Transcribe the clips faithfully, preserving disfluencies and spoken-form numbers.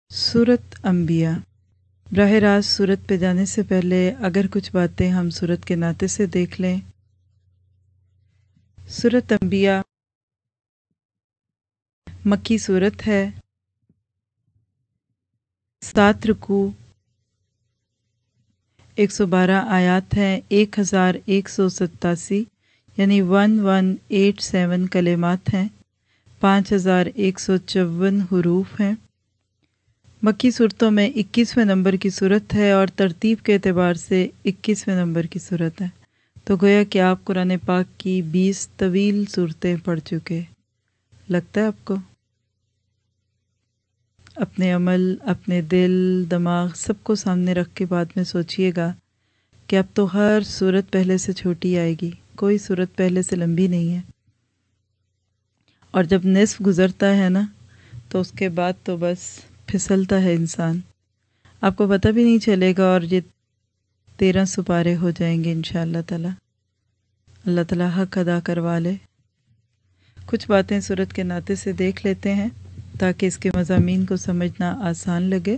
सूरत अंबिया। बराह रास्त सूरत पे जाने से पहले अगर कुछ बातें हम सूरत के नाते से देख लें। सूरत अंबिया मक्की सूरत है। सात रुकू, एक सौ बारह आयात हैं, एक हज़ार एक सौ सत्तासी यानी वन वन एट सेवन कलेमात हैं, पाँच हज़ार एक सौ चौवन हरूफ हैं। मक्की सूरतों में इक्कीसवें नंबर की सूरत है और तरतीब के एतबार से इक्कीसवें नंबर की सूरत है। तो गोया कि आप कुरान पाक की बीस तवील सूरतें पढ़ चुके लगता है आपको। अपने अमल, अपने दिल, दिमाग सबको सामने रख के बाद में सोचिएगा कि अब तो हर सूरत पहले से छोटी आएगी, कोई सूरत पहले से लंबी नहीं है। और जब निस्फ गुज़रता है ना तो उसके बाद तो बस फिसलता है इंसान, आपको पता भी नहीं चलेगा और ये तेरह सुपारे हो जाएंगे इंशाअल्लाह ताला। अल्लाह ताला हक अदा करवा ले। कुछ बातें सूरत के नाते से देख लेते हैं ताकि इसके मज़ामीन को समझना आसान लगे।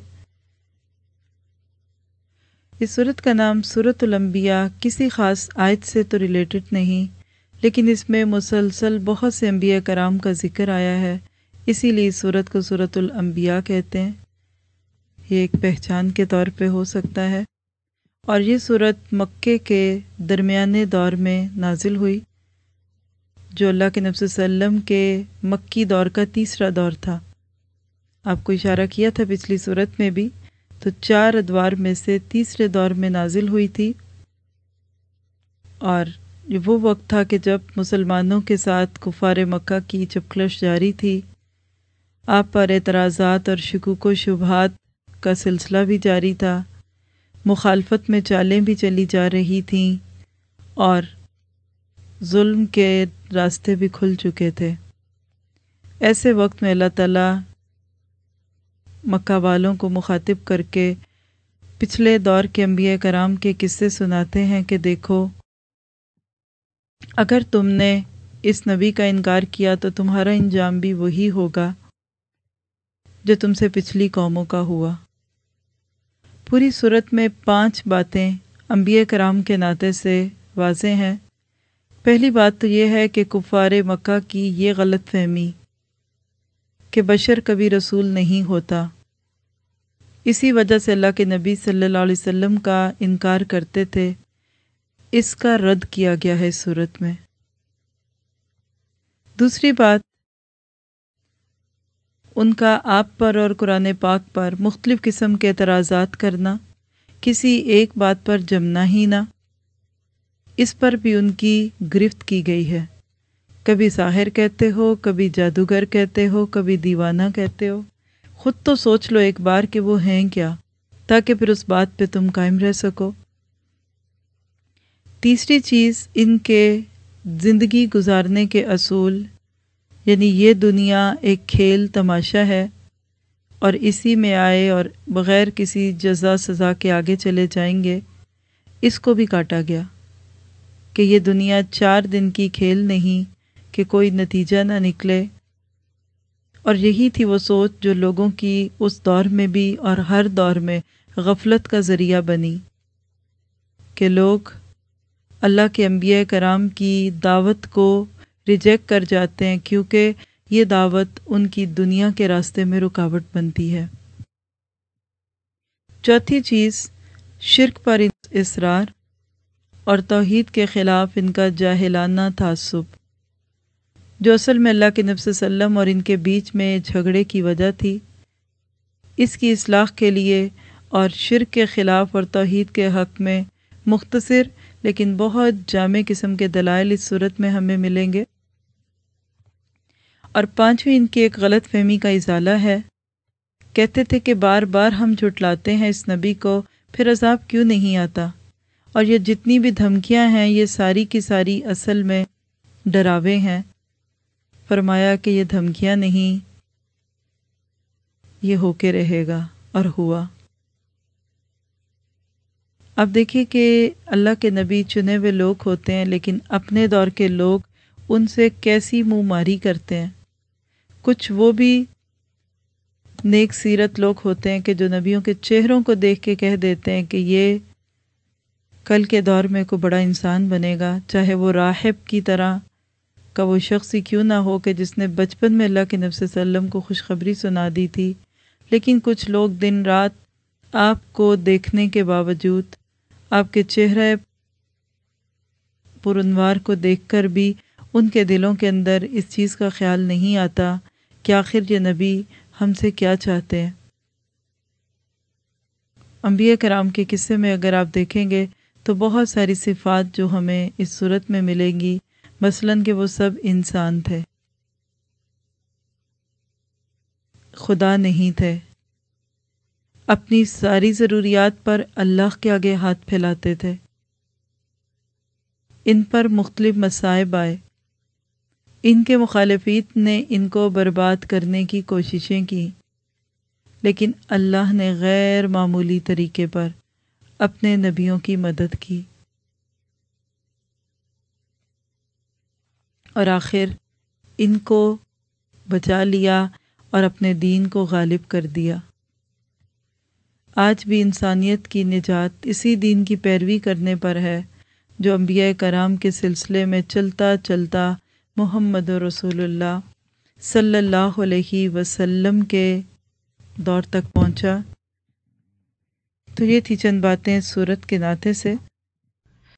इस सूरत का नाम सूरतुल अंबिया किसी ख़ास आयत से तो रिलेटेड नहीं, लेकिन इसमें मुसलसल बहुत से अंबिया कराम का ज़िक्र आया है, इसीलिए इस सूरत को सूरतुल अंबिया कहते हैं। ये एक पहचान के तौर पे हो सकता है। और ये सूरत मक्के के दरमियाने दौर में नाजिल हुई, जो अल्लाह के नबी सल्लम के मक्की दौर का तीसरा दौर था। आपको इशारा किया था पिछली सूरत में भी, तो चार अदवार में से तीसरे दौर में नाजिल हुई थी। और ये वो वक्त था कि जब मुसलमानों के साथ कुफार मक्का की चपकलश जारी थी, आप पर एतराज़ात और शुकूक व शुबहात का सिलसिला भी जारी था, मुखालफत में चालें भी चली जा रही थीं और जुल्म के रास्ते भी खुल चुके थे। ऐसे वक्त में अल्लाह ताला मक्का वालों को मुखातिब करके पिछले दौर के अंबिया कराम के किस्से सुनाते हैं कि देखो, अगर तुमने इस नबी का इनकार किया तो तुम्हारा इंजाम भी वही होगा जो तुमसे पिछली कौमों का हुआ। पूरी सूरत में पांच बातें अंबिया कराम के नाते से वाज़ेह हैं। पहली बात तो ये है कि कुफ़ारे मक्का की ये गलत फहमी कि बशर कभी रसूल नहीं होता, इसी वजह से अल्लाह के नबी सल्लल्लाहु अलैहि वसल्लम का इनकार करते थे, इसका रद्द किया गया है इस सूरत में। दूसरी बात, उनका आप पर और कुरान पाक पर मुख्तलिफ़ किस्म के एतराज़ात करना, किसी एक बात पर जमना ही ना, इस पर भी उनकी गिरफ्त की गई है। कभी साहिर कहते हो, कभी जादूगर कहते हो, कभी दीवाना कहते हो। ख़ुद तो सोच लो एक बार कि वो हैं क्या, ताकि फिर उस बात पे तुम कायम रह सको। तीसरी चीज़, इनके ज़िंदगी गुजारने के असूल, यानी ये दुनिया एक खेल तमाशा है और इसी में आए और बग़ैर किसी जज़ा सज़ा के आगे चले जाएंगे, इसको भी काटा गया कि ये दुनिया चार दिन की खेल नहीं कि कोई नतीजा ना निकले। और यही थी वो सोच जो लोगों की उस दौर में भी और हर दौर में गफलत का ज़रिया बनी कि लोग अल्लाह के अंबिया कराम की दावत को रिजेक्ट कर जाते हैं, क्योंकि ये दावत उनकी दुनिया के रास्ते में रुकावट बनती है। चौथी चीज़, शिर्क पर इसरार और तौहीद के ख़िलाफ़ इनका जाहिलाना तासुब, जो असल में अल्लाह के नबी सल्लल्लाहु अलैहि वसल्लम और इनके बीच में झगड़े की वजह थी। इसकी इस्लाह के लिए और शिर्क के ख़िलाफ़ और तौहीद के हक़ में मुख्तसर लेकिन बहुत जामे किस्म के दलाइल इस सूरत में हमें मिलेंगे। और पांचवी, इनकी एक गलत फहमी का इजाला है। कहते थे कि बार बार हम झुटलाते हैं इस नबी को, फिर अजाब क्यों नहीं आता। और ये जितनी भी धमकियां हैं ये सारी की सारी असल में डरावे हैं। फरमाया कि ये धमकियां नहीं, ये होके रहेगा, और हुआ। अब देखिए कि अल्लाह के नबी चुने हुए लोग होते हैं, लेकिन अपने दौर के लोग उनसे कैसी मुँह मारी करते हैं। कुछ वो भी نیک سیرت لوگ ہوتے ہیں کہ جو نبیوں کے چہروں کو دیکھ کے کہہ دیتے ہیں کہ یہ کل کے دور میں کوئی بڑا انسان بنے گا، چاہے وہ راہب کی طرح کا وہ شخص ہی کیوں نہ ہو کہ جس نے بچپن میں اللہ کے نبی صلی اللہ علیہ وسلم کو خوشخبری سنا دی تھی، لیکن کچھ لوگ دن رات آپ کو دیکھنے کے باوجود، آپ کے چہرے پرانوار کو دیکھ کر بھی ان کے دلوں کے اندر اس چیز کا خیال نہیں آتا کہ آخر یہ نبی ہم سے کیا چاہتے ہیں۔ انبیاء کرام کے قصے میں اگر آپ دیکھیں گے تو بہت ساری صفات جو ہمیں اس صورت میں ملیں گی، مثلاً کہ وہ سب انسان تھے، خدا نہیں تھے، اپنی ساری ضروریات پر اللہ کے آگے ہاتھ پھیلاتے تھے، ان پر مختلف مصائب آئے، ان کے مخالفین نے ان کو برباد کرنے کی کوششیں کی، لیکن اللہ نے غیر معمولی طریقے پر اپنے نبیوں کی مدد کی، اور آخر ان کو بچا لیا اور اپنے دین کو غالب کر دیا۔ آج بھی انسانیت کی نجات اسی دین کی پیروی کرنے پر ہے جو انبیاء کرام کے سلسلے میں چلتا چلتا محمد رسول اللہ صلی اللہ علیہ وسلم کے دور تک پہنچا۔ تو یہ تھی چند باتیں سورت کے ناطے سے۔